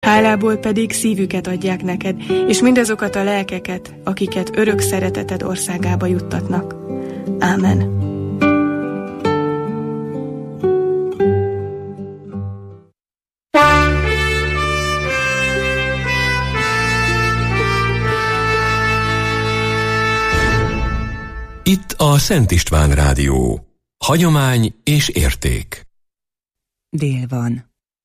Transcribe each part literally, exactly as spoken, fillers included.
hálából pedig szívüket adják neked, és mindazokat a lelkeket, akiket örök szereteted országába juttatnak. Ámen. Itt a Szent István Rádió. Hagyomány és érték. Dél van.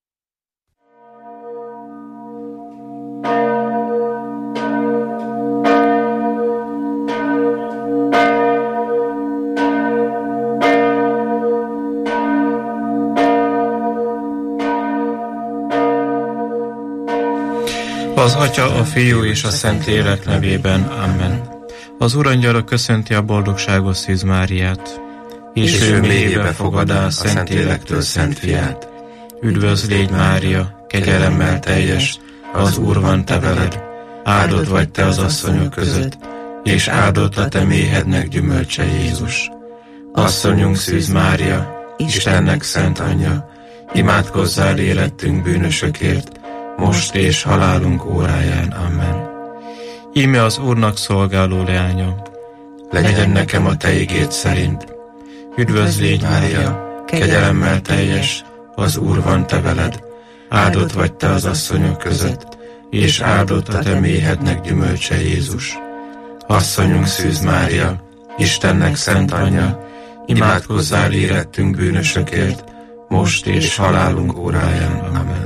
Az Atya, a Fiú és a Szentlélek nevében. Amen. Az Urangyala köszönti a boldogságos Szűz Máriát, és, és ő mélyébe fogadá a Szentlélektől Szent Fiát. Üdvözl légy, Mária, kegyelemmel teljes, az Úr van te veled, áldott vagy te az asszonyok között, és áldott a te méhednek gyümölcse Jézus. Asszonyunk Szűz Mária, Istennek szent anyja, imádkozzál érettünk bűnösökért, most és halálunk óráján. Amen. Íme az Úrnak szolgáló leánya, legyen nekem a te igéd szerint. Üdvözl légy, Mária, kegyelemmel teljes, az Úr van te veled, áldott vagy te az asszonyok között, és áldott a te méhednek gyümölcse Jézus. Asszonyunk Szűz Mária, Istennek szent anyja, imádkozzál érettünk bűnösökért, most és halálunk óráján. Amen.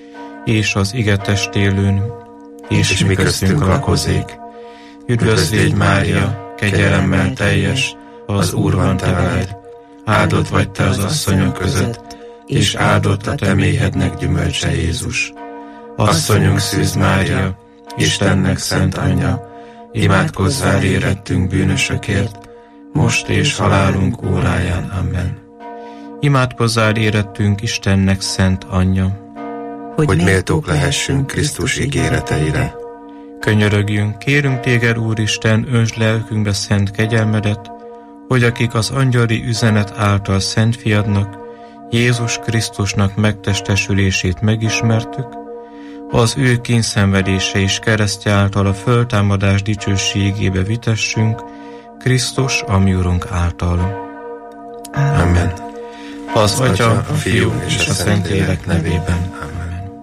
És az ige testélőn, és, és mi köztünk lakozik. Üdvözl légy, Mária, kegyelemmel teljes, az Úr van te veled, áldott vagy te az asszonyok között, és áldott a te méhednek gyümölcse Jézus. Asszonyunk Szűz Mária, Istennek szent anyja, imádkozzál érettünk bűnösökért, most és halálunk óráján. Amen. Imádkozzál érettünk Istennek szent anyja, hogy, hogy méltók lehessünk Krisztus ígéreteire. Könyörögjünk, kérünk téged, Úristen, öntsd lelkünkbe szent kegyelmedet, hogy akik az angyali üzenet által Szent Fiadnak, Jézus Krisztusnak megtestesülését megismertük, az ő kényszenvedése és keresztje által a föltámadás dicsőségébe vitessünk, Krisztus, a mi Urunk által. Amen. Az Atya, a Fiú és a Szentlélek nevében. Amen.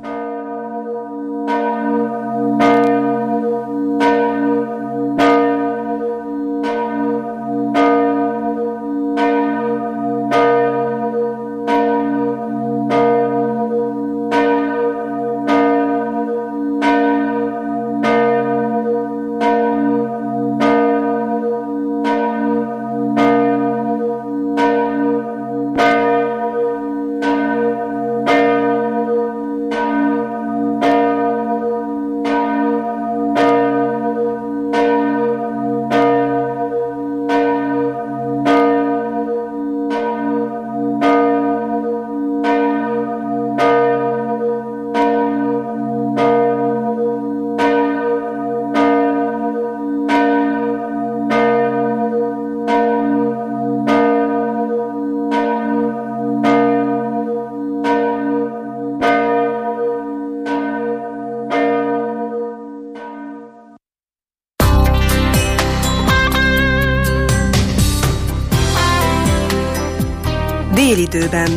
Délidőben.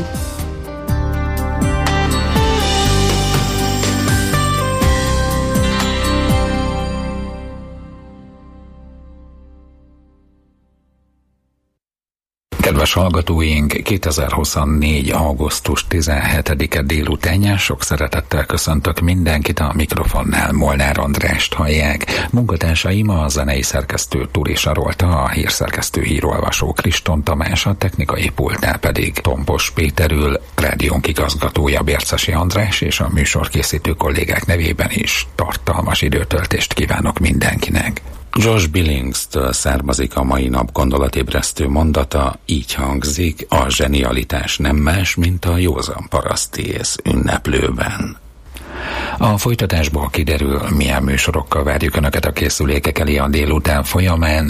Kedves hallgatóink, kétezer-huszonnégy. augusztus tizenhetedike délutánján sok szeretettel köszöntök mindenkit, a mikrofonnál Molnár Andrást hallják. Munkatársaim a zenei szerkesztő Turi Sarolta, a hírszerkesztő hírolvasó Kriston Tamás, a technikai pultnál pedig Tompos Péterül, rádiónk igazgatója Bércesi András, és a műsorkészítő kollégák nevében is tartalmas időtöltést kívánok mindenkinek. Josh Billingstől származik a mai nap gondolatébresztő mondata, így hangzik: a zsenialitás nem más, mint a józan parasztész ünneplőben. A folytatásból kiderül, milyen műsorokkal várjuk Önöket a készülékek elé a délután folyamán.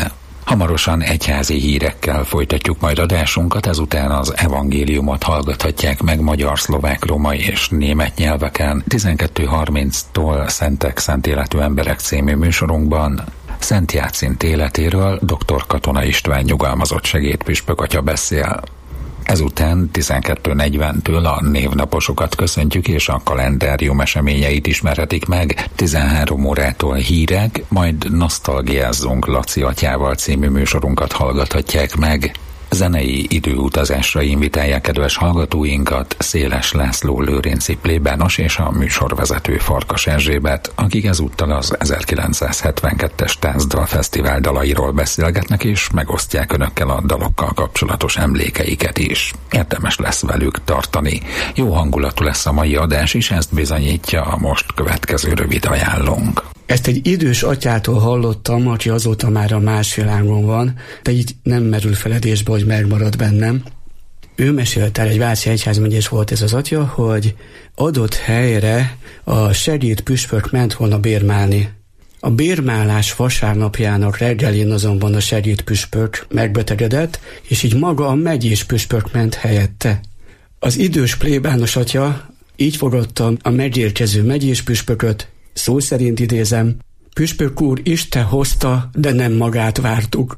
Hamarosan egyházi hírekkel folytatjuk majd adásunkat, ezután az evangéliumot hallgathatják meg magyar, szlovák, római és német nyelveken. tizenkettő harminctól Szentek, szent életű emberek című műsorunkban Szent Jácint életéről dr. Katona István nyugalmazott segédpüspök atya beszél. Ezután tizenkettő negyventől a névnaposokat köszöntjük, és a kalendárium eseményeit ismerhetik meg. tizenhárom órától hírek, majd Nosztalgiázzunk Laci atyával című műsorunkat hallgathatják meg. Zenei időutazásra invitálják kedves hallgatóinkat Széles László lőrinci plébános és a műsorvezető Farkas Erzsébet, akik ezúttal az ezerkilencszázhetvenkettes Tánzdal Fesztivál dalairól beszélgetnek, és megosztják önökkel a dalokkal kapcsolatos emlékeiket is. Érdemes lesz velük tartani. Jó hangulatú lesz a mai adás is, ezt bizonyítja a most következő rövid ajánlónk. Ezt egy idős atyától hallottam, aki azóta már a más világon van, de így nem merül feledésbe, hogy megmarad bennem. Ő mesélte el, egy váci egyházmegyés volt ez az atya, hogy adott helyre a segédpüspök ment volna bérmálni. A bérmálás vasárnapjának reggelén azonban a segédpüspök megbetegedett, és így maga a megyés püspök ment helyette. Az idős plébános atya így fogadta a megérkező megyés püspököt, szó szerint idézem: püspök úr, Isten hozta, de nem magát vártuk.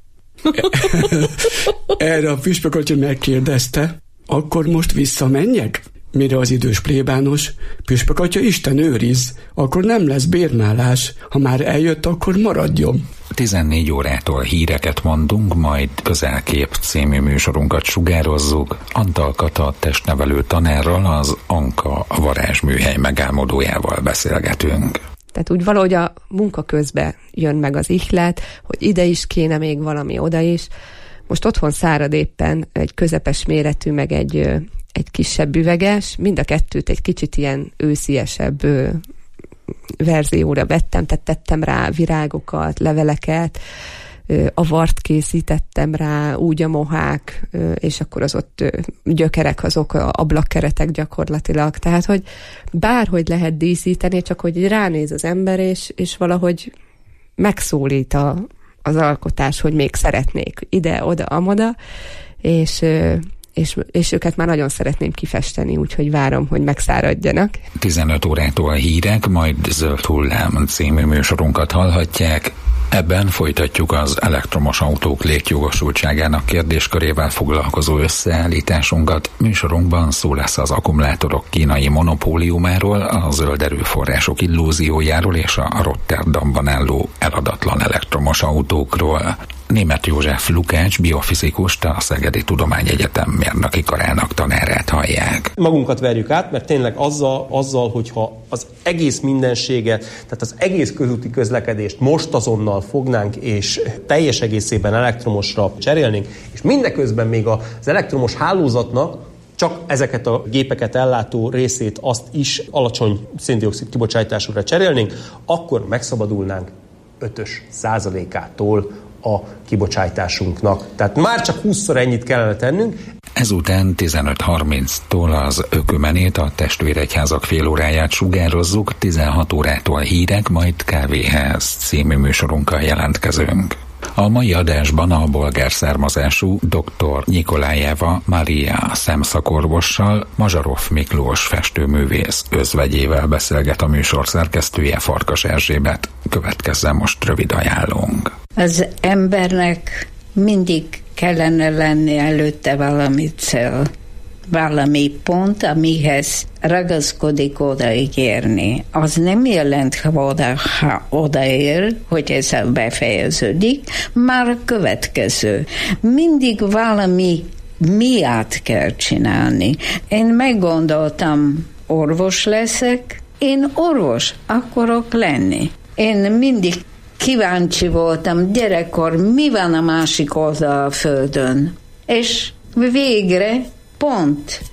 Erre a püspök atya megkérdezte: akkor most visszamenjek? Mire az idős plébános: püspök atya, Isten őriz, akkor nem lesz bérmálás, ha már eljött, akkor maradjon. tizennégy órától híreket mondunk, majd Közelkép című műsorunkat sugározzuk. Antal Kata testnevelő tanárral, az Anka varázsműhely megálmodójával beszélgetünk. Tehát úgy valahogy a munka közben jön meg az ihlet, hogy ide is kéne még valami, oda is. Most otthon szárad éppen egy közepes méretű, meg egy, egy kisebb üveges, mind a kettőt egy kicsit ilyen ősziesebb verzióra vettem, tehát tettem rá virágokat, leveleket, avart készítettem rá, úgy a mohák, és akkor az ott gyökerek, azok ablakkeretek gyakorlatilag. Tehát, hogy bárhogy lehet díszíteni, csak hogy ránéz az ember, és, és valahogy megszólít a, az alkotás, hogy még szeretnék ide, oda, amoda, és... És, és őket már nagyon szeretném kifesteni, úgyhogy várom, hogy megszáradjanak. tizenöt órától hírek, majd Zöld Hullám című műsorunkat hallhatják. Ebben folytatjuk az elektromos autók létjogosultságának kérdéskörével foglalkozó összeállításunkat. Műsorunkban szó lesz az akkumulátorok kínai monopóliumáról, a zöld erőforrások illúziójáról és a Rotterdamban álló eladatlan elektromos autókról. Németh József Lukács biofizikust, a Szegedi Tudományegyetem mérnöki karának tanárát hallják. Magunkat verjük át, mert tényleg azzal, azzal, hogyha az egész mindenséget, tehát az egész közúti közlekedést most azonnal fognánk, és teljes egészében elektromosra cserélnénk, és mindeközben még az elektromos hálózatnak csak ezeket a gépeket ellátó részét, azt is alacsony szén-dioxid kibocsátásúra cserélnénk, akkor megszabadulnánk ötös százalékától a kibocsátásunknak. Tehát már csak húszszor ennyit kellene tennünk. Ezután tizenöt harminctól az Ökumenét, a testvéregyházak félóráját sugározzuk, tizenhat órától hírek, majd Kávéház című műsorunkkal jelentkezünk. A mai adásban a bolgár származású dr. Nyikolájeva Mária szemszakorvossal, Mazsarov Miklós festőművész özvegyével beszélget a műsor szerkesztője, Farkas Erzsébet. Következzen most rövid ajánlónk. Az embernek mindig kellene lenni előtte valami cél, valami pont, amihez ragaszkodik odaérni. Az nem jelent, ha, oda, ha odaér, hogy ezzel befejeződik, már a következő. Mindig valami miatt kell csinálni. Én meggondoltam, orvos leszek, én orvos akarok lenni. Én mindig kíváncsi voltam gyerekkor, mi van a másik oldal a földön. És végre pont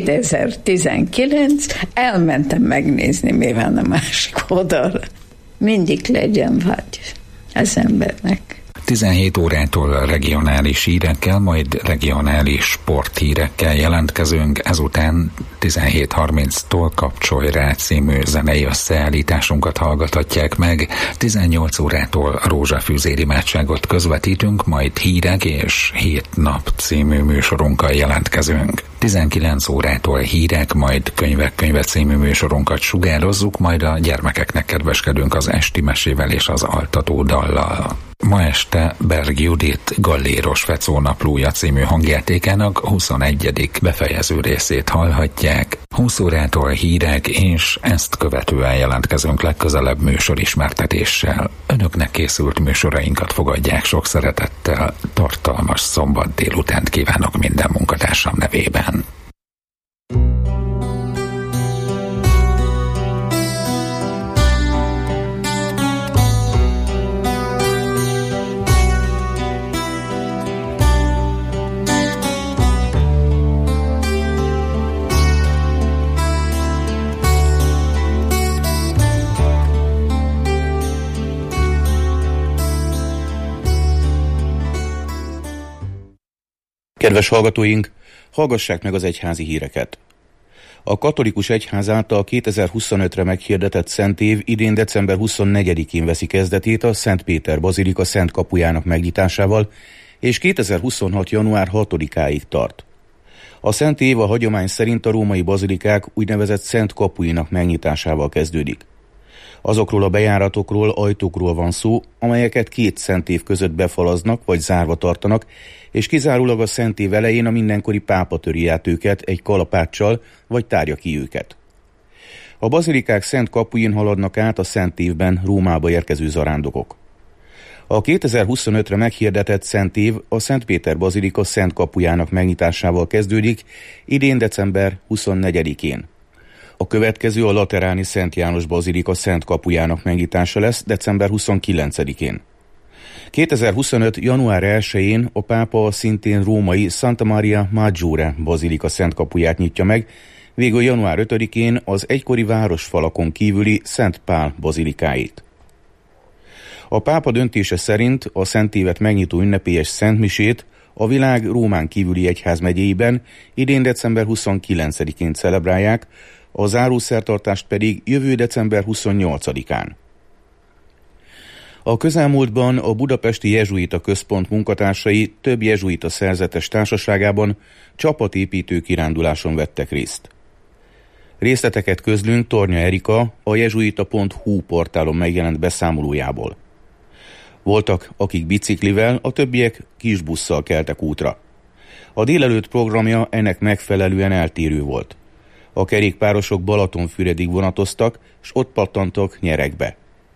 kétezer-tizenkilenc elmentem megnézni, mi van a másik oldalra. Mindig legyen vágy az embernek. tizenhét órától regionális hírekkel, majd regionális sporthírekkel jelentkezünk, ezután tizenhét harminctól Kapcsolj rá című zenei összeállításunkat hallgathatják meg, tizennyolc órától rózsafűzér imádságot közvetítünk, majd hírek és hét nap című műsorunkkal jelentkezünk. tizenkilenc órától hírek, majd könyvek könyve című műsorunkat sugározzuk, majd a gyermekeknek kedveskedünk az esti mesével és az altató dallal. Ma este Berg Judit Galléros Fecó naplója című hangjátékának huszonegyedik befejező részét hallhatják. húsz órától hírek, és ezt követően jelentkezünk legközelebb műsorismertetéssel. Önöknek készült műsorainkat fogadják sok szeretettel. Tartalmas szombat délutánt kívánok minden munkatársam nevében. Kedves hallgatóink, hallgassák meg az egyházi híreket. A katolikus egyház által kétezer-huszonötre meghirdetett szentév idén december huszonnegyedikén veszi kezdetét a Szent Péter bazilika szent kapujának megnyitásával, és kétezer-huszonhat január hatodikáig tart. A szentév a hagyomány szerint a római bazilikák úgynevezett szent kapuinak megnyitásával kezdődik. Azokról a bejáratokról, ajtókról van szó, amelyeket két szentév között befalaznak vagy zárva tartanak, és kizárólag a szentév elején a mindenkori pápa töri át őket egy kalapáccsal, vagy tárja ki őket. A bazilikák szent kapuin haladnak át a szentévben Rómába érkező zarándokok. A kétezer-huszonötre meghirdetett szentév a Szent Péter bazilika szent kapujának megnyitásával kezdődik, idén december huszonnegyedikén. A következő a lateráni Szent János bazilika szent kapujának megnyitása lesz december huszonkilencedikén. kétezer-huszonöt január elsején a pápa a szintén római Santa Maria Maggiore bazilika szent kapuját nyitja meg, végül január ötödikén az egykori városfalakon kívüli Szent Pál bazilikáit. A pápa döntése szerint a szentévet megnyitó ünnepélyes szentmisét a világ Rómán kívüli egyházmegyéiben idén december huszonkilencedikén celebrálják, a zárószertartást pedig jövő december huszonnyolcadikán. A közelmúltban a Budapesti Jezsuita Központ munkatársai több jezsuita szerzetes társaságában csapatépítő kiránduláson vettek részt. Részleteket közlünk Tornya Erika a jezsuita pont hu portálon megjelent beszámolójából. Voltak, akik biciklivel, a többiek kisbusszal keltek útra. A délelőtt programja ennek megfelelően eltérő volt. A kerékpárosok Balatonfüredig vonatoztak, s ott pattantak Nyerekbe.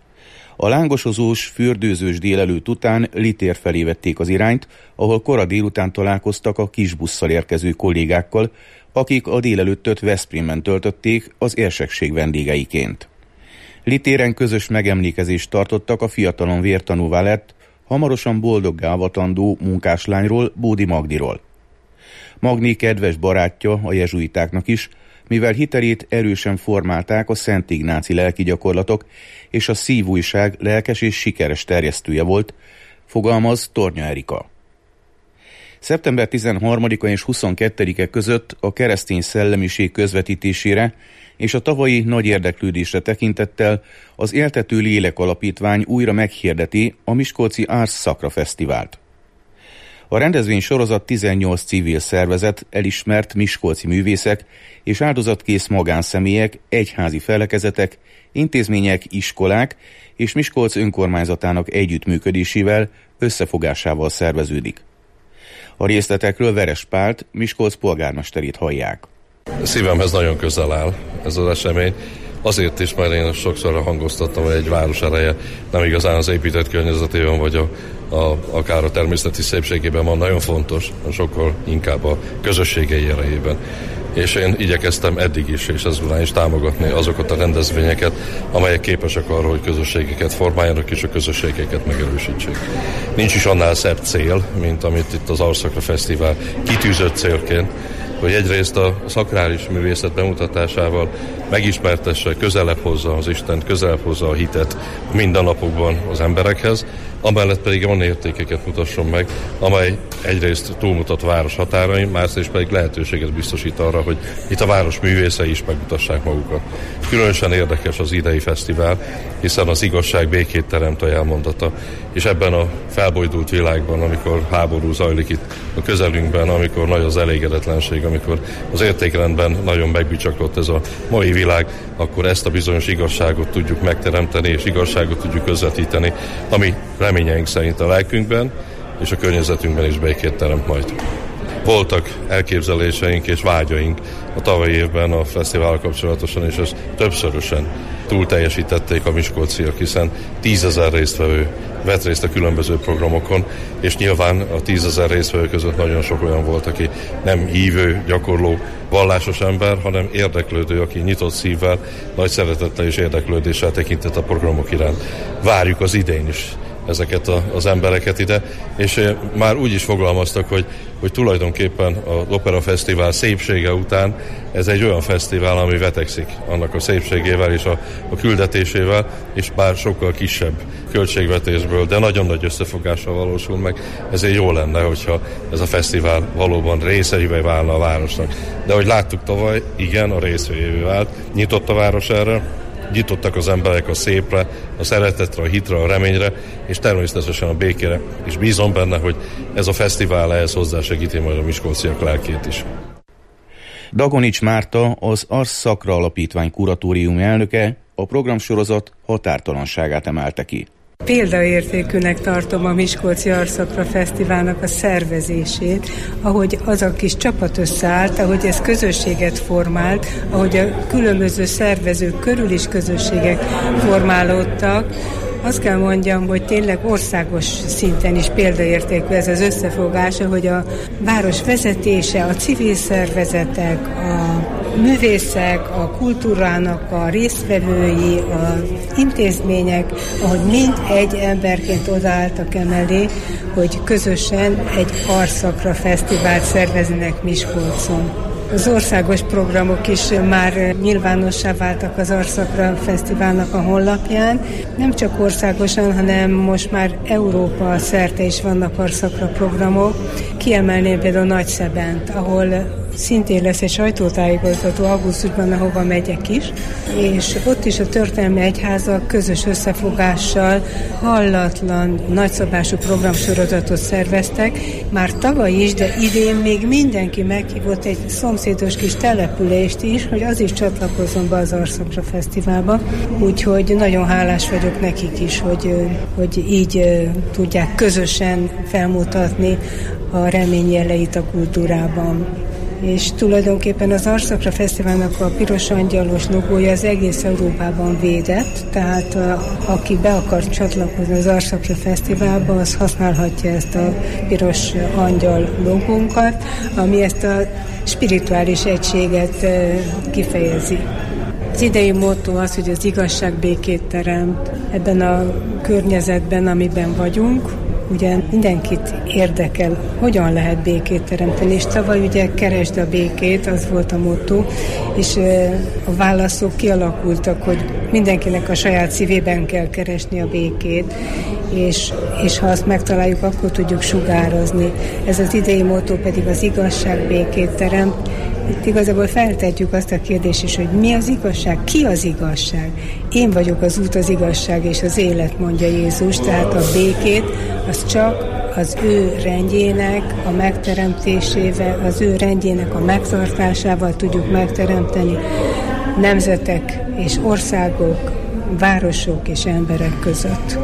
A lángosozós, fürdőzős délelőtt után Litér felé vették az irányt, ahol kora délután találkoztak a kisbusszal érkező kollégákkal, akik a délelőttöt Veszprémben töltötték az érsekség vendégeiként. Litéren közös megemlékezést tartottak a fiatalon vértanúvá lett, hamarosan boldoggá avatandó munkáslányról, Bódi Magdiról. Magni kedves barátja a jezsuitáknak is, mivel hitelét erősen formálták a Szent Ignáci lelki gyakorlatok, és a szívújság lelkes és sikeres terjesztője volt, fogalmaz Tornya Erika. szeptember tizenharmadika és huszonkettedike között a keresztény szellemiség közvetítésére és a tavalyi nagy érdeklődésre tekintettel az Éltető Lélek Alapítvány újra meghirdeti a Miskolci Ars Sacra Fesztivált. A rendezvény sorozat tizennyolc civil szervezet, elismert miskolci művészek és áldozatkész magánszemélyek, egyházi felekezetek, intézmények, iskolák és Miskolc önkormányzatának együttműködésével, összefogásával szerveződik. A részletekről Veres Pált, Miskolc polgármesterét hallják. Szívemhez nagyon közel áll ez az esemény. Azért is, mert én sokszor hangoztattam, hogy egy város ereje nem igazán az épített környezetében, vagy a, a, akár a természeti szépségében van, nagyon fontos, sokkal inkább a közösségei erejében. És én igyekeztem eddig is, és ezután is támogatni azokat a rendezvényeket, amelyek képesek arra, hogy közösségeket formáljanak, és a közösségeket megerősítsék. Nincs is annál szebb cél, mint amit itt az Ars Sacra Fesztivál kitűzött célként, hogy egyrészt a szakrális művészet bemutatásával megismertesse, közelebb hozza az Istent, közelebb hozza a hitet mindennapokban az emberekhez, amellett pedig olyan értékeket mutasson meg, amely egyrészt túlmutat a város határain, másrészt pedig lehetőséget biztosít arra, hogy itt a város művészei is megmutassák magukat. Különösen érdekes az idei fesztivál, hiszen az igazság békét teremt a jelmondata, és ebben a felbojdult világban, amikor háború zajlik itt a közelünkben, amikor nagy az elégedetlenség, amikor az értékrendben nagyon megbicsaklott ez a mai világ, akkor ezt a bizonyos igazságot tudjuk megteremteni, és igazságot tudjuk közvetíteni, ami reményeink szerint a lelkünkben és a környezetünkben is békét teremt majd. Voltak elképzeléseink és vágyaink a tavalyi évben a fesztivállal kapcsolatosan, és ezt többszörösen túl teljesítették a miskolciak, hiszen tízezer résztvevő vett részt a különböző programokon, és nyilván a tízezer résztvevő között nagyon sok olyan volt, aki nem hívő, gyakorló, vallásos ember, hanem érdeklődő, aki nyitott szívvel, nagy szeretettel és érdeklődéssel tekintett a programok iránt. Várjuk az idén is ezeket a, az embereket ide, és már úgy is fogalmaztak, hogy, hogy tulajdonképpen az Opera Fesztivál szépsége után ez egy olyan fesztivál, ami vetekszik annak a szépségével és a, a küldetésével, és bár sokkal kisebb költségvetésből, de nagyon nagy összefogással valósul meg, ezért jó lenne, hogyha ez a fesztivál valóban részeivé válna a városnak. De ahogy láttuk tavaly, igen, a részeivé vált, nyitott a város erre, nyitottak az emberek a szépre, a szeretetre, a hitre, a reményre, és természetesen a békére. És bízom benne, hogy ez a fesztivál ehhez hozzásegíti majd a miskolciak lelkét is. Dagonics Márta, az Ars Sacra Alapítvány kuratórium elnöke a programsorozat határtalanságát emelte ki. Példaértékűnek tartom a Miskolci Ars Sacra Fesztiválnak a szervezését, ahogy az a kis csapat összeállt, ahogy ez közösséget formált, ahogy a különböző szervezők körül is közösségek formálódtak. Azt kell mondjam, hogy tényleg országos szinten is példaértékű ez az összefogás, hogy a város vezetése, a civil szervezetek, a művészek, a kultúrának a résztvevői, az intézmények, ahogy mind egy emberként odaálltak emellé, hogy közösen egy Ars Sacra Fesztivált szerveznek Miskolcon. Az országos programok is már nyilvánossá váltak az Ars Sacra Fesztiválnak a honlapján. Nem csak országosan, hanem most már Európa szerte is vannak Ars Sacra programok. Kiemelném például Nagyszebent, ahol szintén lesz egy sajtótájékoztató augusztusban, ahova megyek is, és ott is a történelmi egyházak közös összefogással hallatlan, nagyszabású programsorozatot szerveztek. Már tavaly is, de idén még mindenki meghívott egy szomszédos kis települést is, hogy az is csatlakozzon be az Ars Sacra Fesztiválba. Úgyhogy nagyon hálás vagyok nekik is, hogy, hogy így tudják közösen felmutatni a remény jeleit a kultúrában. És tulajdonképpen az Ars Sacra Fesztiválnak a piros angyalos logója az egész Európában védett, tehát a, aki be akar csatlakozni az Ars Sacra Fesztiválba, az használhatja ezt a piros angyal logónkat, ami ezt a spirituális egységet kifejezi. Az idei motto az, hogy az igazság békét teremt ebben a környezetben, amiben vagyunk. Ugye mindenkit érdekel, hogyan lehet békét teremteni, és tavaly ugye keresd a békét, az volt a motto, és a válaszok kialakultak, hogy mindenkinek a saját szívében kell keresni a békét, és, és ha azt megtaláljuk, akkor tudjuk sugározni. Ez az idei motto pedig az igazság békét teremt. Itt igazából feltetjük azt a kérdést is, hogy mi az igazság, ki az igazság. Én vagyok az út, az igazság és az élet, mondja Jézus, tehát a békét az csak az ő rendjének a megteremtésével, az ő rendjének a megtartásával tudjuk megteremteni nemzetek és országok, városok és emberek között.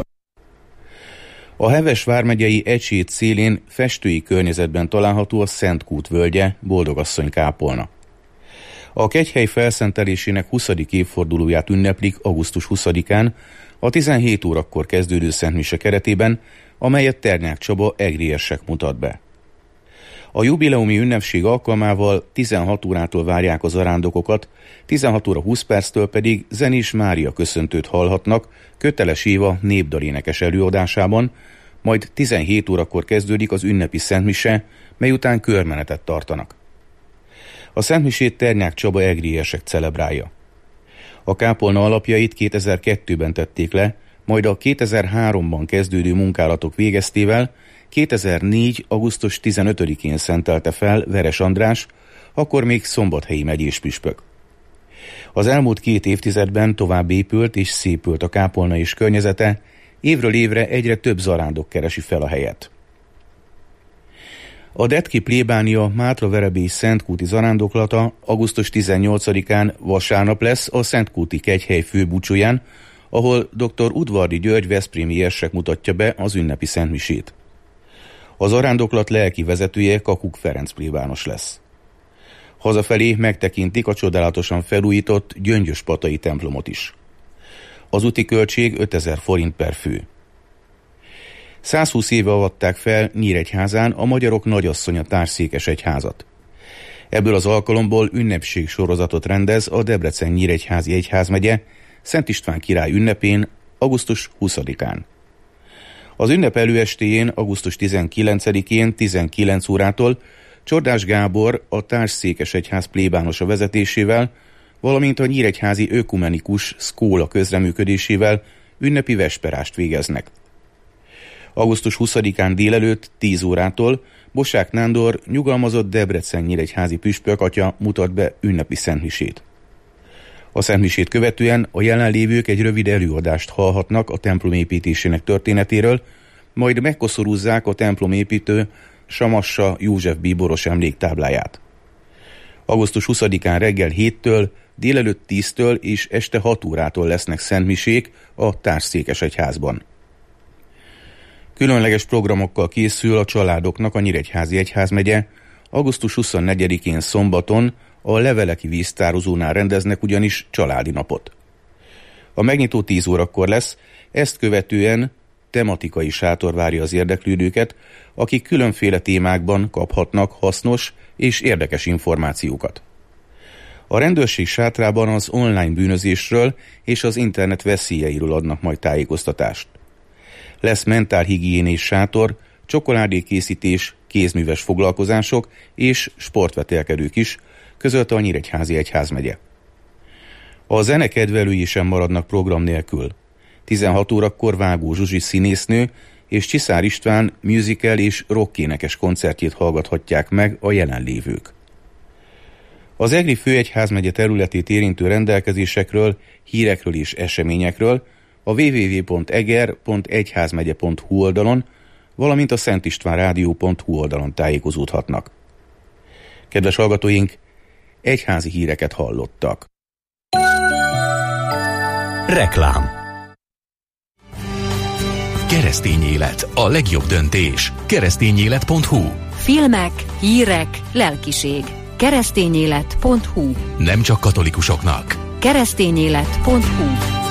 A Heves vármegyei Ecsét szélén festői környezetben található a Szent Kút völgye, Boldogasszony kápolna. A kegyhely felszentelésének huszadik évfordulóját ünneplik augusztus huszadikán a tizenhét órakor kezdődő szentmise keretében, amelyet Ternyák Csaba egriérsek mutat be. A jubileumi ünnepség alkalmával tizenhat órától várják az zarándokokat, tizenhat óra húsz perctől pedig Zenés Mária köszöntőt hallhatnak Köteles Éva népdalénekes előadásában, majd tizenhét órakor kezdődik az ünnepi szentmise, mely után körmenetet tartanak. A szentmisét Ternyák Csaba egriérsek celebrálja. A kápolna alapjait kétezer-kettőben tették le, majd a kétezer-háromban kezdődő munkálatok végeztével kétezer-négy. augusztus tizenötödikén szentelte fel Veres András, akkor még szombathelyi megyés püspök. Az elmúlt két évtizedben tovább épült és szépült a kápolna és környezete, évről évre egyre több zarándok keresi fel a helyet. A Detki plébánia Mátra-Verebély Szentkúti zarándoklata augusztus tizennyolcadikán vasárnap lesz a Szentkúti kegyhely főbúcsúján, ahol dr. Udvardi György veszprémi érsek mutatja be az ünnepi szentmisét. A zarándoklat lelki vezetője Kakuk Ferenc plébános lesz. Hazafelé megtekintik a csodálatosan felújított Gyöngyöspatai templomot is. Az úti költség ötezer forint per fő. százhúsz éve avatták fel Nyíregyházán a magyarok nagyasszonya társszékesegyházat. Ebből az alkalomból ünnepség sorozatot rendez a Debrecen-Nyíregyházi egyházmegye Szent István király ünnepén augusztus huszadikán. Az ünnep előestéjén augusztus tizenkilencedikén tizenkilenc órától Csordás Gábor a társszékesegyház plébánosa vezetésével, valamint a Nyíregyházi ökumenikus szkóla közreműködésével ünnepi vesperást végeznek. augusztus huszadikán délelőtt tíz órától Bosák Nándor nyugalmazott Debrecen-Nyíregyházi püspök atya mutat be ünnepi szentmisét. A szentmisét követően a jelenlévők egy rövid előadást hallhatnak a templom építésének történetéről, majd megkoszorúzzák a templomépítő Samassa József bíboros emléktábláját. augusztus huszadikán reggel héttől, délelőtt tíztől és este hat órától lesznek szentmisék a társszékesegyházban. Különleges programokkal készül a családoknak a Nyíregyházi egyházmegye, augusztus huszonnegyedikén szombaton a leveleki víztározónál rendeznek ugyanis családi napot. A megnyitó tíz órakor lesz, ezt követően tematikai sátor várja az érdeklődőket, akik különféle témákban kaphatnak hasznos és érdekes információkat. A rendőrség sátrában az online bűnözésről és az internet veszélyeiről adnak majd tájékoztatást. Lesz mentálhigiénés sátor, csokoládékészítés, kézműves foglalkozások és sportvetélkedők is, közölte a Nyíregyházi egyházmegye. A zenekedvelői sem maradnak program nélkül. tizenhat órakor Vágó Zsuzsi színésznő és Csiszár István musical és rockénekes koncertjét hallgathatják meg a jelenlévők. Az egri főegyházmegye területét érintő rendelkezésekről, hírekről és eseményekről a double-u double-u double-u pont eger pont egyházmegye pont hu oldalon, valamint a szentistvánrádió pont hu oldalon tájékozódhatnak. Kedves hallgatóink, egyházi híreket hallottak. Reklám. Keresztény élet, a legjobb döntés. keresztényélet pont hu. Filmek, hírek, lelkiség. keresztényélet pont hu. Nem csak katolikusoknak. keresztényélet pont hu.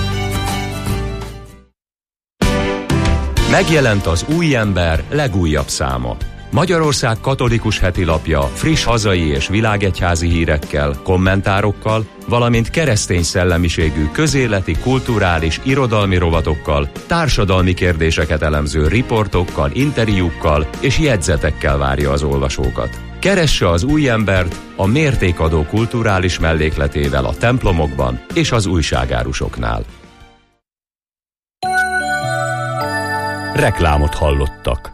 Megjelent az Új Ember legújabb száma. Magyarország katolikus heti lapja friss hazai és világegyházi hírekkel, kommentárokkal, valamint keresztény szellemiségű közéleti, kulturális, irodalmi rovatokkal, társadalmi kérdéseket elemző riportokkal, interjúkkal és jegyzetekkel várja az olvasókat. Keresse az Új Embert a mértékadó kulturális mellékletével a templomokban és az újságárusoknál. Reklámot hallottak.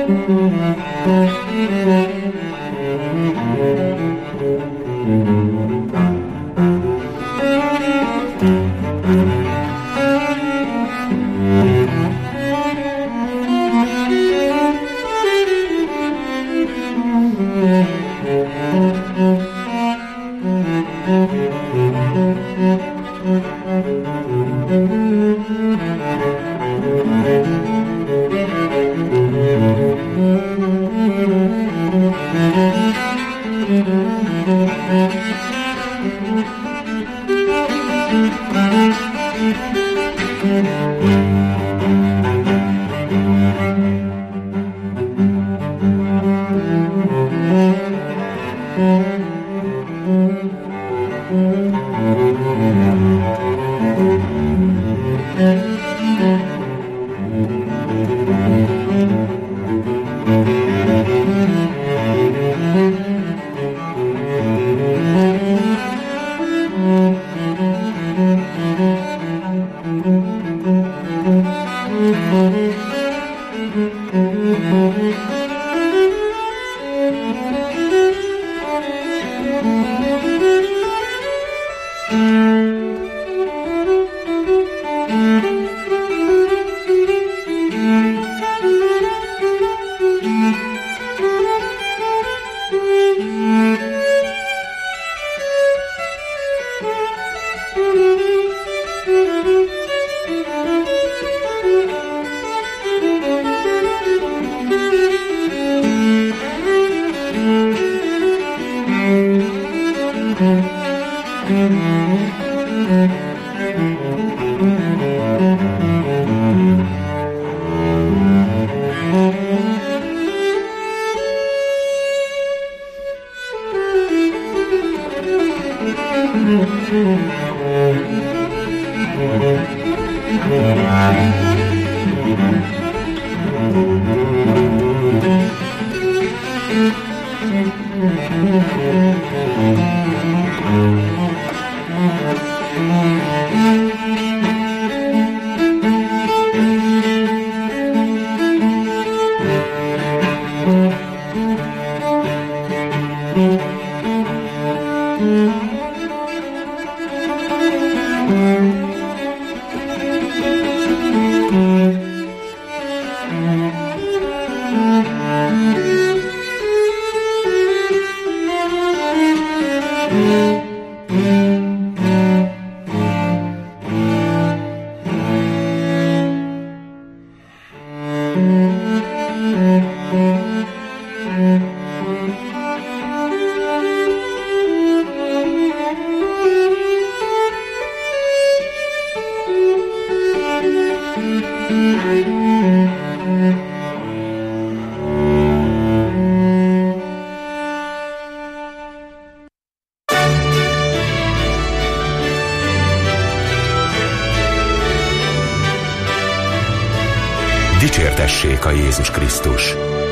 Dicsértessék a Jézus Krisztus!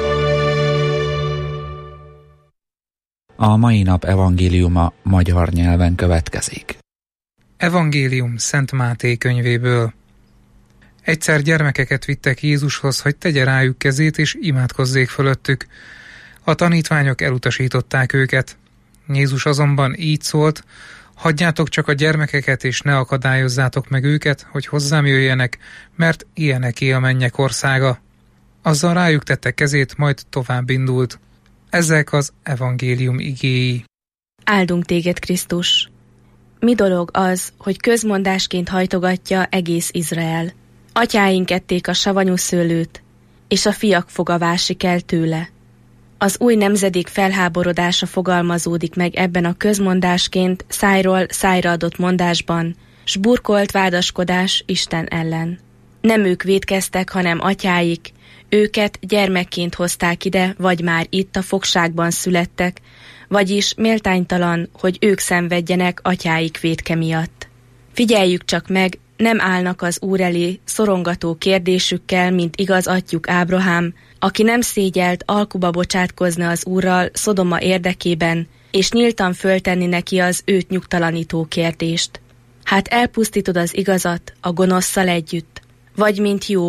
A mai nap evangéliuma magyar nyelven következik. Evangélium Szent Máté könyvéből. Egyszer gyermekeket vittek Jézushoz, hogy tegye rájuk kezét és imádkozzék fölöttük. A tanítványok elutasították őket. Jézus azonban így szólt: hagyjátok csak a gyermekeket, és ne akadályozzátok meg őket, hogy hozzám jöjjenek, mert ilyeneké a mennyek országa. Azzal rájuk tette kezét, majd tovább indult. Ezek az evangélium igéi. Áldunk téged, Krisztus! Mi dolog az, hogy közmondásként hajtogatja egész Izrael? Atyáink ették a savanyú szőlőt, és a fiak foga vásik el tőle. Az új nemzedék felháborodása fogalmazódik meg ebben a közmondásként szájról szájra adott mondásban, s burkolt vádaskodás Isten ellen. Nem ők vétkeztek, hanem atyáik, őket gyermekként hozták ide, vagy már itt a fogságban születtek, vagyis méltánytalan, hogy ők szenvedjenek atyáik vétke miatt. Figyeljük csak meg, nem állnak az Úr elé szorongató kérdésükkel, mint igaz atyjuk Ábrahám, aki nem szégyelt alkuba bocsátkozni az Úrral Szodoma érdekében, és nyíltan föltenni neki az őt nyugtalanító kérdést. Hát elpusztítod az igazat a gonosszal együtt, vagy mint Jobb,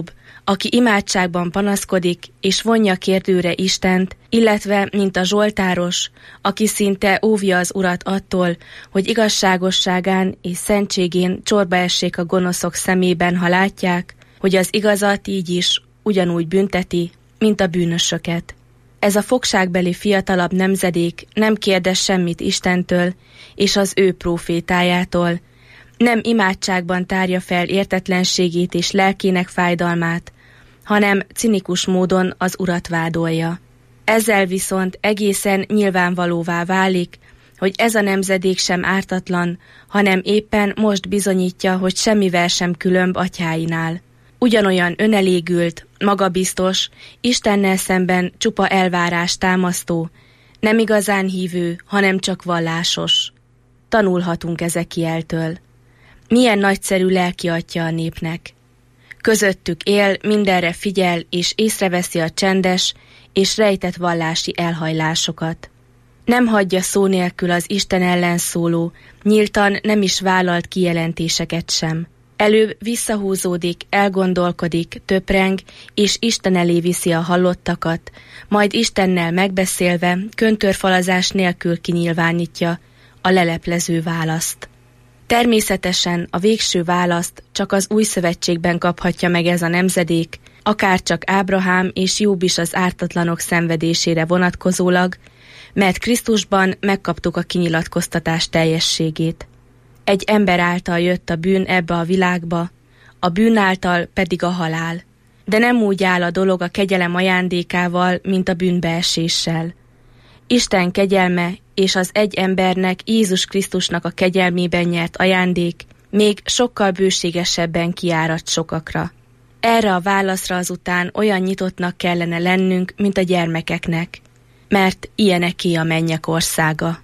aki imádságban panaszkodik és vonja kérdőre Istent, illetve mint a zsoltáros, aki szinte óvja az Urat attól, hogy igazságosságán és szentségén csorba essék a gonoszok szemében, ha látják, hogy az igazat így is ugyanúgy bünteti, mint a bűnösöket. Ez a fogságbeli fiatalabb nemzedék nem kérdez semmit Istentől és az ő prófétájától, nem imádságban tárja fel értetlenségét és lelkének fájdalmát, hanem cinikus módon az Urat vádolja. Ezzel viszont egészen nyilvánvalóvá válik, hogy ez a nemzedék sem ártatlan, hanem éppen most bizonyítja, hogy semmivel sem különb atyáinál. Ugyanolyan önelégült, magabiztos, Istennel szemben csupa elvárás támasztó, nem igazán hívő, hanem csak vallásos. Tanulhatunk Ezekieltől. Milyen nagyszerű lelki atya a népnek. Közöttük él, mindenre figyel, és észreveszi a csendes és rejtett vallási elhajlásokat. Nem hagyja szó nélkül az Isten ellen szóló, nyíltan nem is vállalt kijelentéseket sem. Előbb visszahúzódik, elgondolkodik, töpreng, és Isten elé viszi a hallottakat, majd Istennel megbeszélve, köntörfalazás nélkül kinyilvánítja a leleplező választ. Természetesen a végső választ csak az új szövetségben kaphatja meg ez a nemzedék, akár csak Ábrahám és Jób is az ártatlanok szenvedésére vonatkozólag, mert Krisztusban megkaptuk a kinyilatkoztatás teljességét. Egy ember által jött a bűn ebbe a világba, a bűn által pedig a halál. De nem úgy áll a dolog a kegyelem ajándékával, mint a bűnbeeséssel. Isten kegyelme és az egy embernek, Jézus Krisztusnak a kegyelmében nyert ajándék még sokkal bőségesebben kiárat sokakra. Erre a válaszra azután olyan nyitottnak kellene lennünk, mint a gyermekeknek, mert ilyeneké a mennyek országa.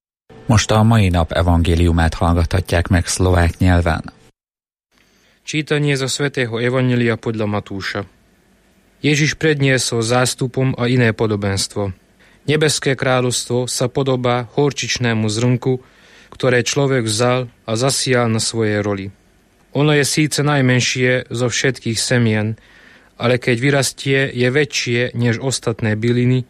Most a mai nap evangéliumát hallgathatják meg szlovák nyelven. Čítanie zo svätého Evanjelia podľa Matúša. Ježiš predniesol zástupom a iné podobenstvo. Nebeské kráľovstvo sa podobá horčičnému zrnku, ktoré človek vzal a zasial na svojej roli. Ono je síce najmenšie zo všetkých semien, ale keď vyrastie, je väčšie než ostatné byliny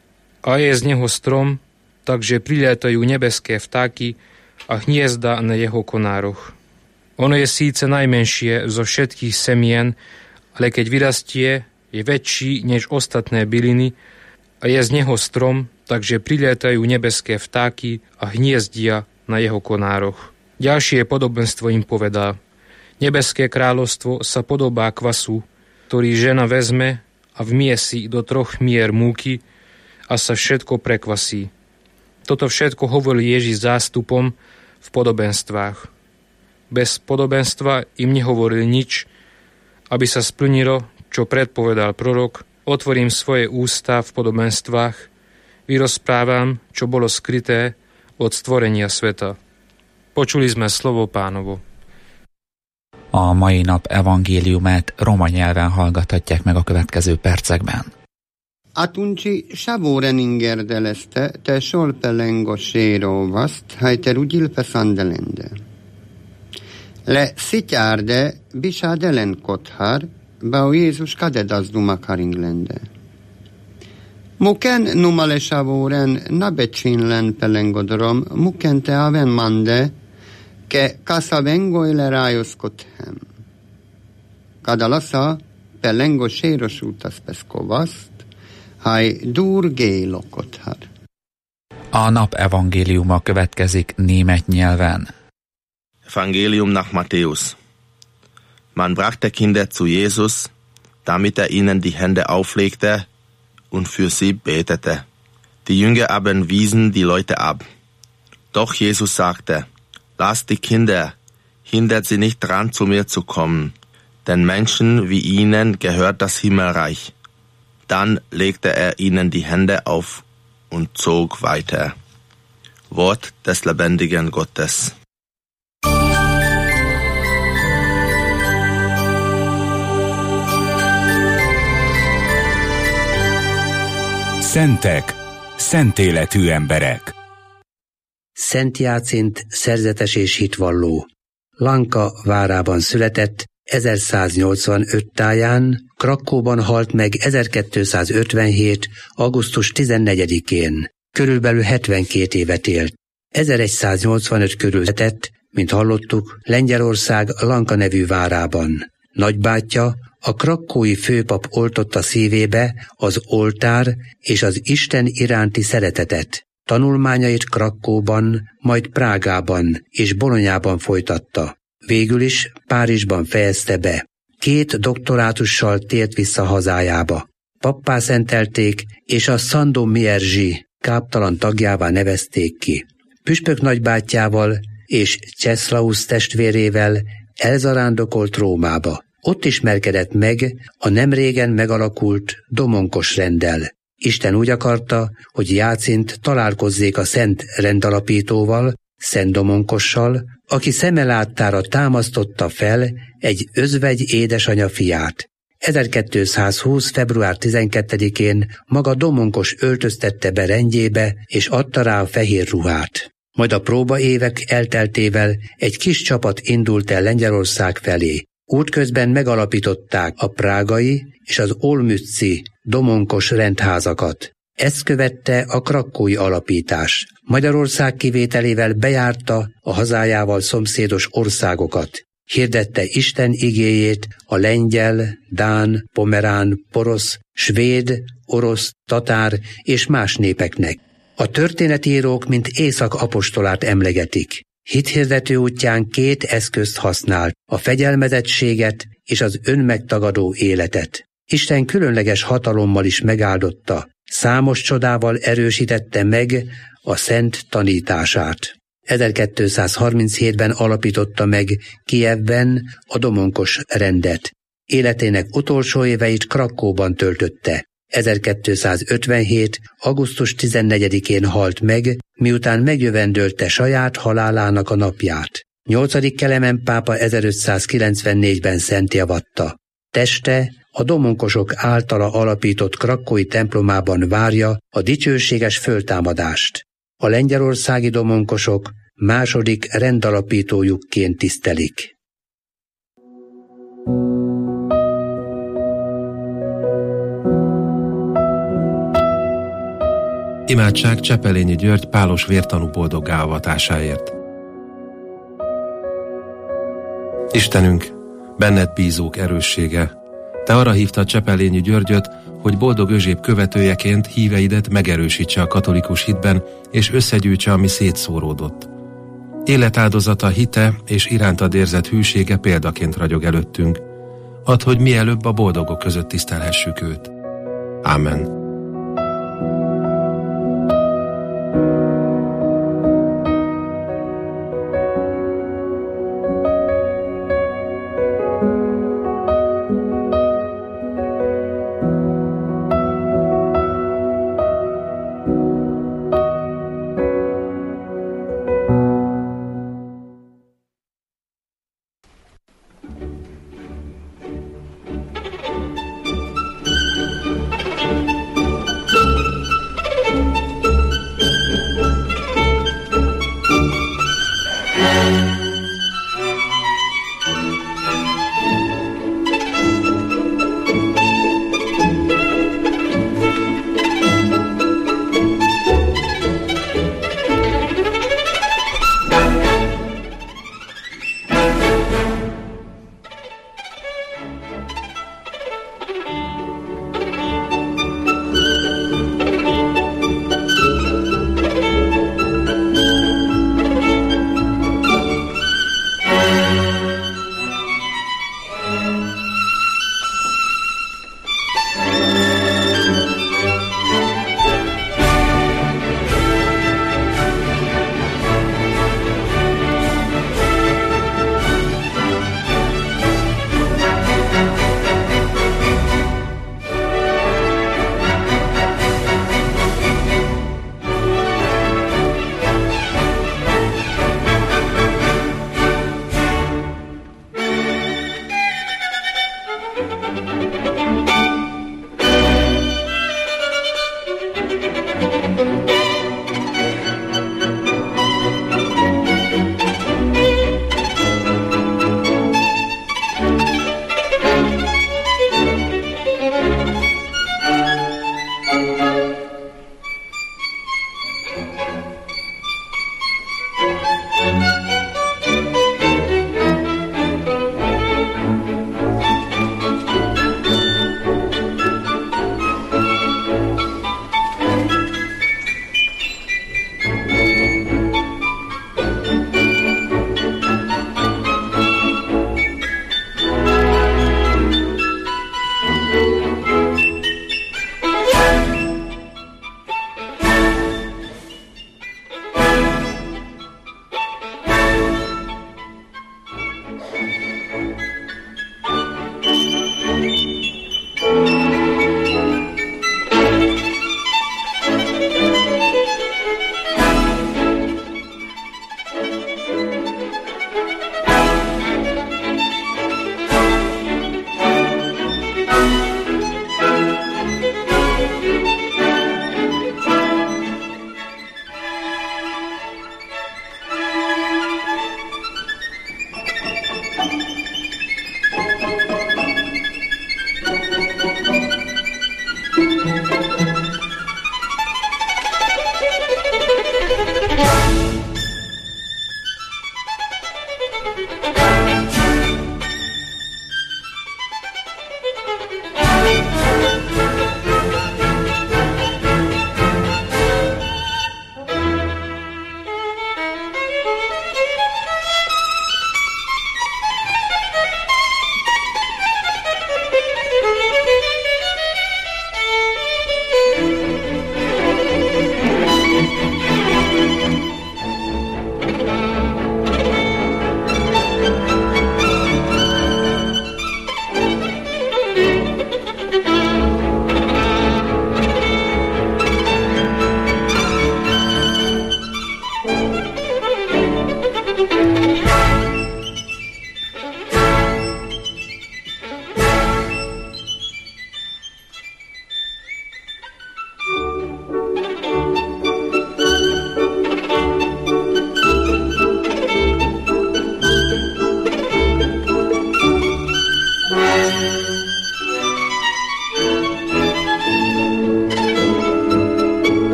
a je z neho strom, takže prilietajú nebeské vtáky a hniezda na jeho konároch. Ono je síce najmenšie zo všetkých semien, ale keď vyrastie, je väčší než ostatné byliny a je z neho strom, takže prilietajú nebeské vtáky a hniezdia na jeho konároch. Ďalšie podobenstvo im povedá: Nebeské kráľovstvo sa podobá kvasu, ktorý žena vezme a vmiesi do troch mier múky a sa všetko prekvasí. Toto všetko hovoril Ježiš zástupom v podobenstvách. Bez podobenstva im nehovoril nič, aby sa splnilo, čo predpovedal prorok: Otvorím svoje ústa v podobenstvách, vyrozprávam, čo bolo skryté od stvorenia sveta. Počuli sme slovo Pánovo. A mai nap evangéliumát roma nyelven hallgathatják meg a következő percekben. Atunci savore ningerdeleste te solpelengo séro vast, hajte rugil pesandelende. Le szityárde bisádelen kothár, bau Jézus kadedas dumakaringlende. Muken numale savoren nabecsinlen pelengodrom, muken te aven mande, ke kasavengo ile rájos kothem. Kadalasa pelengo séros utas peskovast, haj dur gélo kothár. A nap evangéliuma következik német nyelven. Evangelium nach Matthäus. Man brachte Kinder zu Jesus, damit er ihnen die Hände auflegte und für sie betete. Die Jünger aber wiesen die Leute ab. Doch Jesus sagte: Lasst die Kinder, hindert sie nicht dran, zu mir zu kommen, denn Menschen wie ihnen gehört das Himmelreich. Dann legte er ihnen die Hände auf und zog weiter. Wort des lebendigen Gottes. Szentek, szent életű emberek. Szent Jácint szerzetes és hitvalló. Lanka várában született, ezerszáznyolcvanöt táján, Krakkóban halt meg ezerkétszázötvenhét. augusztus tizennegyedikén. Körülbelül hetvenkét évet élt. ezeregyszáznyolcvanöt körül született, mint hallottuk, Lengyelország Lanka nevű várában. Nagybátyja, a krakkói főpap oltotta szívébe az oltár és az Isten iránti szeretetet. Tanulmányait Krakkóban, majd Prágában és Bolonyában folytatta. Végül is Párizsban fejezte be. Két doktorátussal tért vissza hazájába. Pappá szentelték, és a Sandomierzi káptalan tagjává nevezték ki. Püspök nagybátyjával és Czeslaus testvérével elzarándokolt Rómába. Ott ismerkedett meg a nemrégen megalakult Domonkos renddel. Isten úgy akarta, hogy Jácint találkozzék a szent rendalapítóval, Szent Domonkossal, aki szeme láttára támasztotta fel egy özvegy édesanya fiát. ezerkétszázhúsz. február tizenkettedikén maga Domonkos öltöztette be rendjébe, és adta rá a fehér ruhát. Majd a próbaévek elteltével egy kis csapat indult el Lengyelország felé. Útközben megalapították a prágai és az olmützi Domonkos rendházakat. Ezt követte a krakkói alapítás. Magyarország kivételével bejárta a hazájával szomszédos országokat. Hirdette Isten igéjét a lengyel, dán, pomerán, porosz, svéd, orosz, tatár és más népeknek. A történetírók mint Észak apostolát emlegetik. Hithirdető útján két eszközt használt, a fegyelmezettséget és az önmegtagadó életet. Isten különleges hatalommal is megáldotta, számos csodával erősítette meg a szent tanítását. ezerkétszázharminchétben alapította meg Kijevben a Domonkos rendet. Életének utolsó éveit Krakkóban töltötte. ezerkétszázötvenhét. augusztus tizennegyedikén halt meg, miután megjövendölte saját halálának a napját. nyolcadik Kelemen pápa ezerötszázkilencvennégyben szentjavatta. Teste a Domonkosok általa alapított krakkói templomában várja a dicsőséges föltámadást. A lengyelországi Domonkosok második rendalapítójukként tisztelik. Imádság Csepelényi György pálos vértanú boldoggá avatásáért. Istenünk, benned bízók erőssége, te arra hívtad Csepelényi Györgyöt, hogy boldog özséb követőjeként híveidet megerősítse a katolikus hitben, és összegyűjtse, ami szétszóródott. Életáldozata, hite és irántad érzett hűsége példaként ragyog előttünk. Add, hogy mielőbb a boldogok között tisztelhessük őt. Ámen.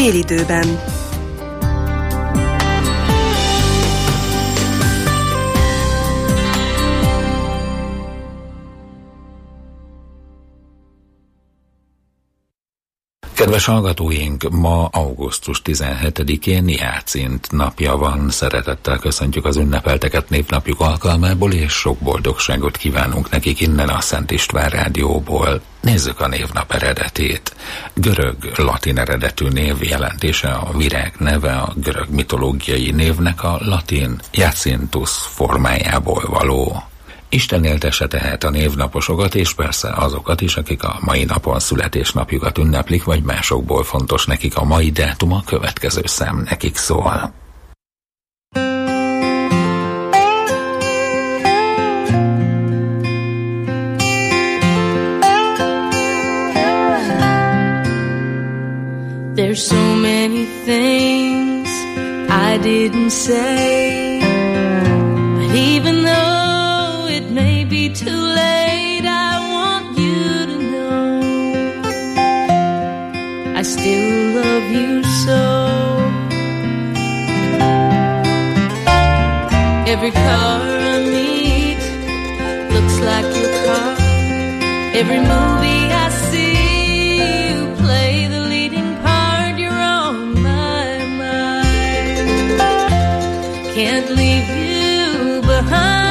Délidőben. Kedves hallgatóink, ma augusztus tizenhetedikén Jácint napja van. Szeretettel köszöntjük az ünnepelteket névnapjuk alkalmából, és sok boldogságot kívánunk nekik innen a Szent István Rádióból. Nézzük a névnap eredetét. Görög-latin eredetű név jelentése a virág neve, a görög mitológiai névnek a latin Jacinthus formájából való. Isten éltesse tehát a névnaposokat, és persze azokat is, akik a mai napon születésnapjukat ünneplik, vagy másokból fontos nekik a mai dátum, a következő szám nekik szól. There's so many things I didn't say, but even though may be too late, I want you to know I still love you so. Every car I meet looks like your car. Every movie I see, you play the leading part. You're on my mind. Can't leave you behind.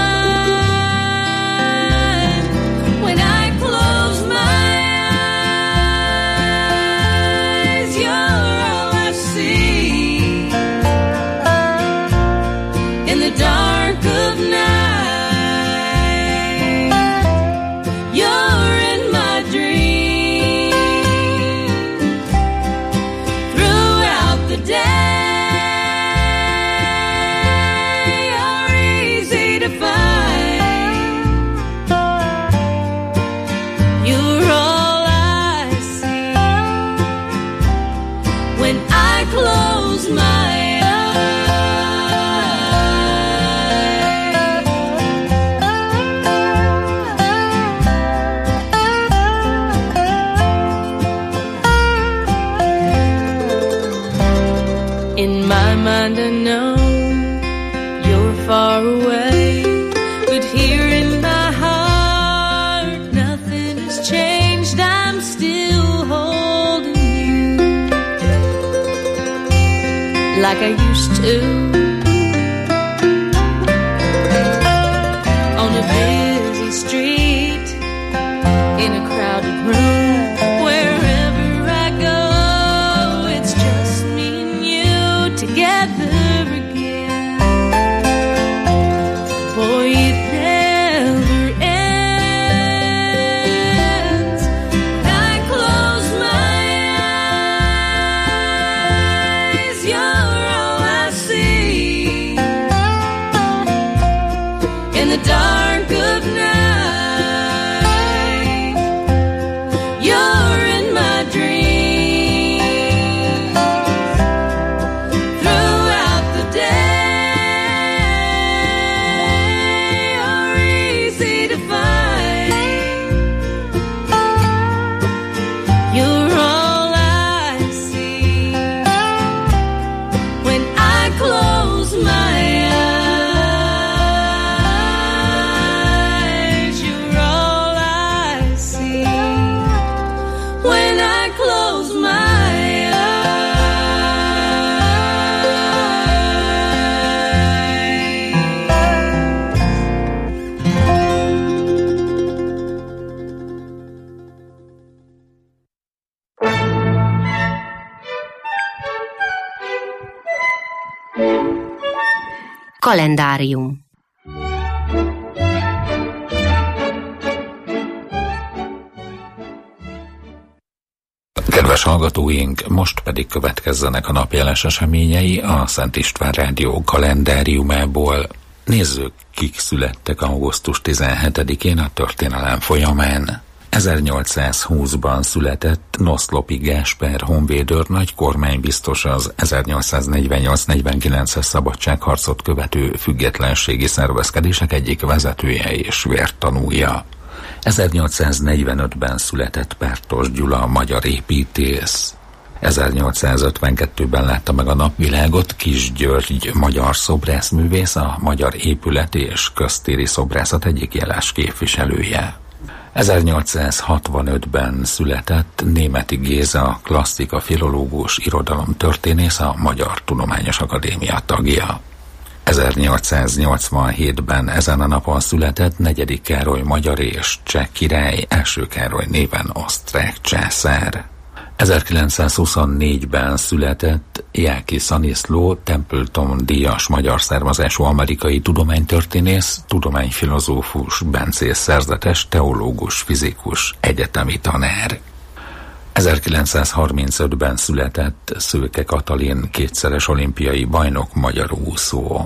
Far away, but here in my heart nothing has changed. I'm still holding you like I used to. On a busy street, in a crowded room, wherever I go, it's just me and you together. Kalendárium. Kedves hallgatóink, most pedig következzenek a napjeles eseményei a Szent István Rádió kalendáriumából. Nézzük, kik születtek augusztus tizenhetedikén a történelem folyamán. ezernyolcszázhúszban született Noszlopi Gáspár honvédőrnagy, kormánybiztos, az ezernyolcszáznegyvennyolc negyvenkilences szabadságharcot követő függetlenségi szervezkedések egyik vezetője és vértanúja. ezernyolcszáznegyvenötben született Pártos Gyula, magyar építész. ezernyolcszázötvenkettőben látta meg a napvilágot Kis György magyar szobrászművész, a magyar épület és köztéri szobrászat egyik jeles képviselője. ezernyolcszázhatvanötben született Németi Géza, klasszika filológus, irodalomtörténész, a Magyar Tudományos Akadémia tagja. ezernyolcszáznyolcvanhétben ezen a napon született negyedik Károly magyar és cseh király, első Károly néven osztrák császár. ezerkilencszázhuszonnégyben született Jáki Szaniszló, Templeton-díjas magyar származású amerikai tudománytörténész, tudományfilozófus, bencész szerzetes, teológus, fizikus, egyetemi tanár. ezerkilencszázharmincötben született Szőke Katalin, kétszeres olimpiai bajnok, magyar úszó.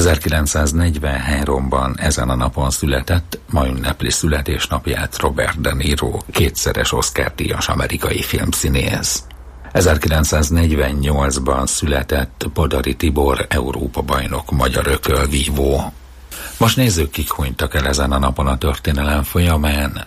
ezerkilencszáznegyvenháromban ezen a napon született, ma ünnepli születésnapját Robert De Niro, kétszeres Oscar-díjas amerikai filmszínész. ezerkilencszáznegyvennyolcban született Bodari Tibor, Európa-bajnok, magyar ökölvívó. Most nézzük, kik hunytak el ezen a napon a történelem folyamán.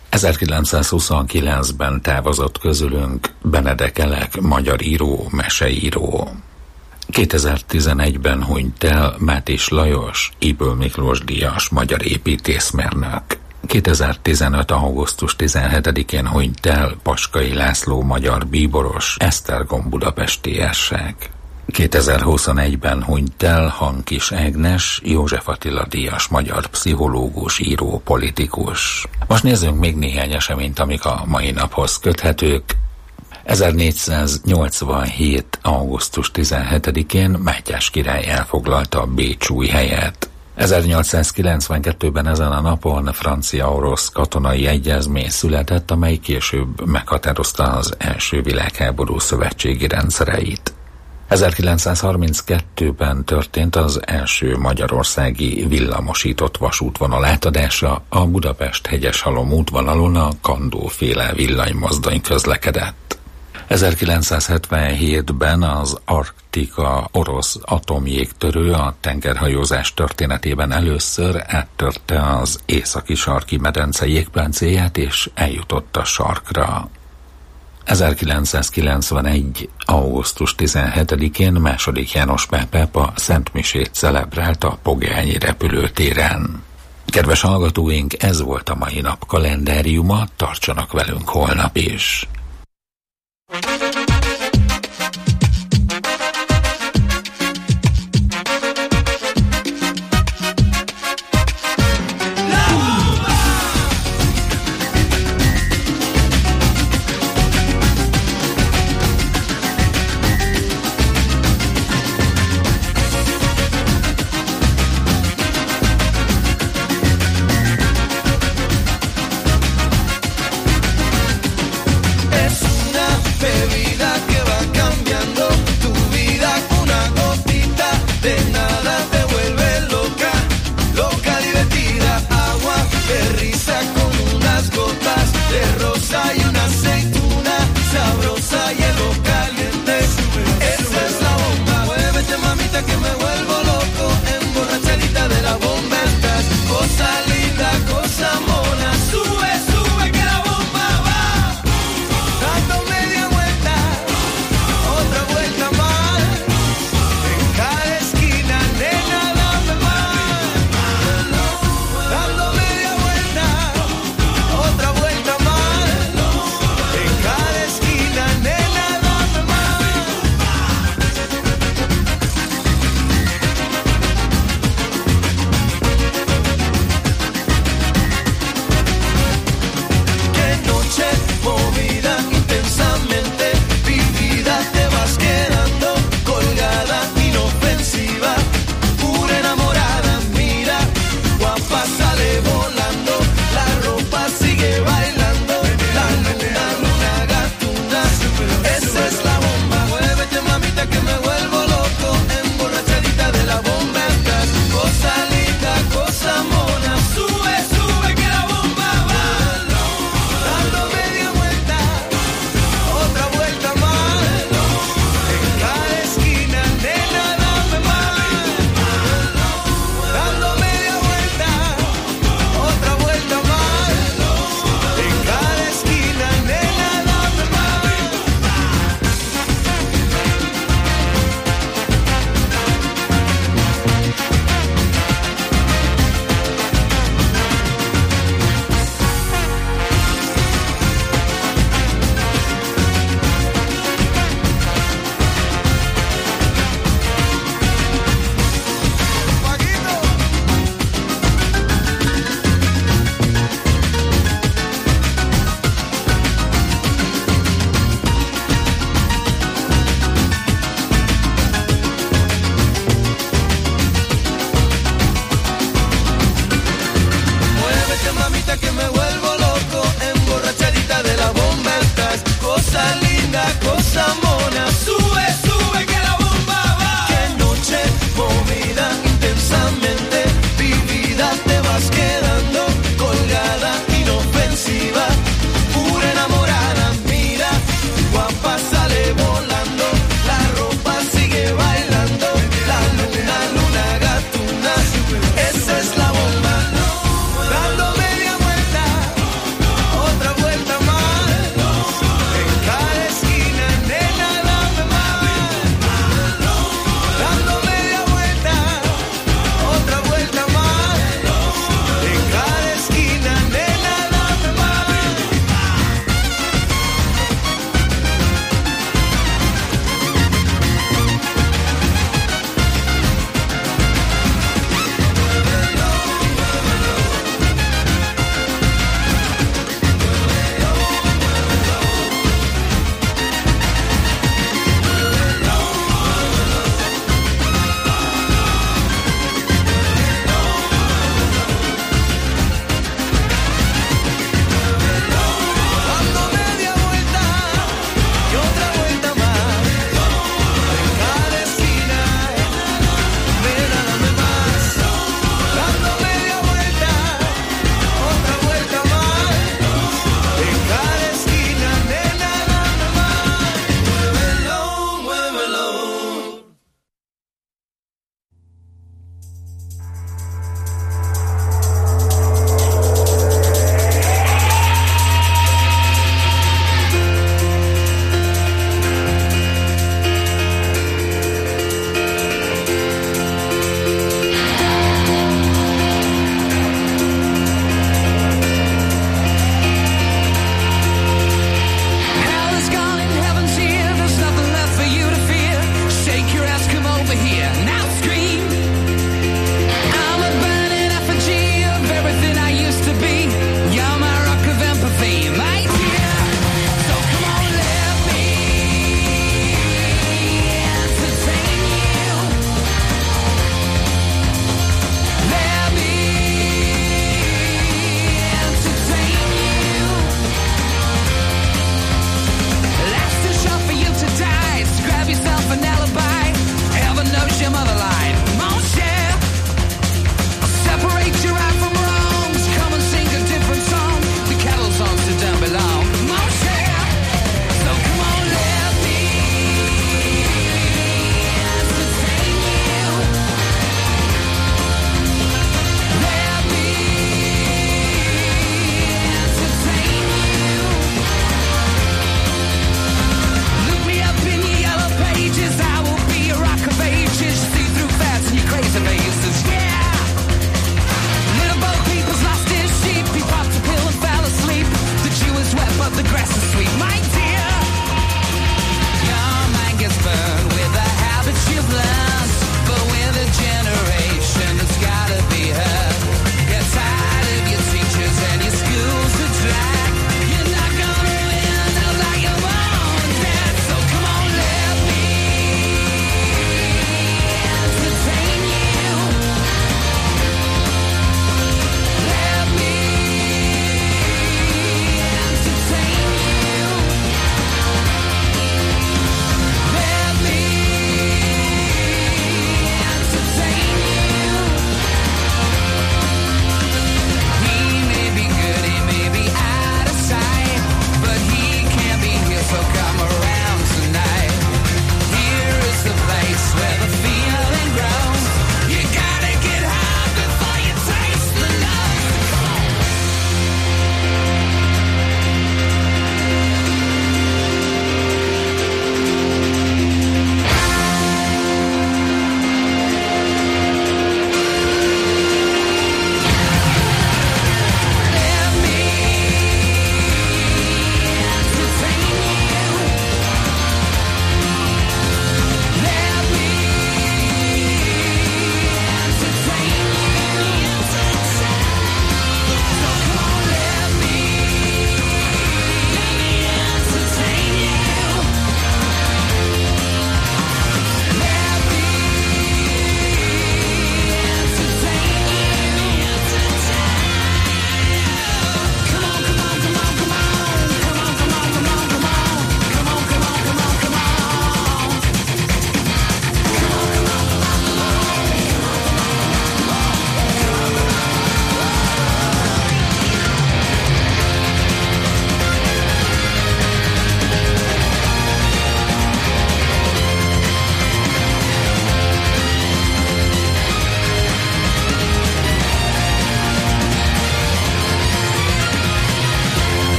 ezerkilencszázhuszonkilencben távozott közülünk Benedek Elek, magyar író, meseíró. kétezer-tizenegyben hunyt el Mátés Lajos, Ybl Miklós díjas magyar építészmérnök. kétezer-tizenöt. augusztus tizenhetedikén hunyt el Paskai László, magyar bíboros, Esztergom budapesti érsek. kétezer-huszonegyben hunyt el Hankis Ágnes, József Attila díjas magyar pszichológus, író, politikus. Most nézzünk még néhány eseményt, amik a mai naphoz köthetők. ezernégyszáznyolcvanhét. augusztus tizenhetedikén Mátyás király elfoglalta Bécs új helyet. ezernyolcszázkilencvenkettőben ezen a napon francia-orosz katonai egyezmény született, amely később meghatározta az első világháború szövetségi rendszereit. ezerkilencszázharminckettőben történt az első magyarországi villamosított vasútvonal átadása, a Budapest-Hegyeshalom útvonalon a Kandó-féle villanymozdony közlekedett. ezerkilencszázhetvenhétben az Arktika orosz atomjégtörő a tengerhajózás történetében először áttörte az északi sarki medence jégpáncéját és eljutott a sarkra. ezerkilencszázkilencvenegy. augusztus tizenhetedikén második János Pál pápa szentmisét celebrált a Pogányi repülőtéren. Kedves hallgatóink, ez volt a mai nap kalendáriuma, tartsanak velünk holnap is! Esa es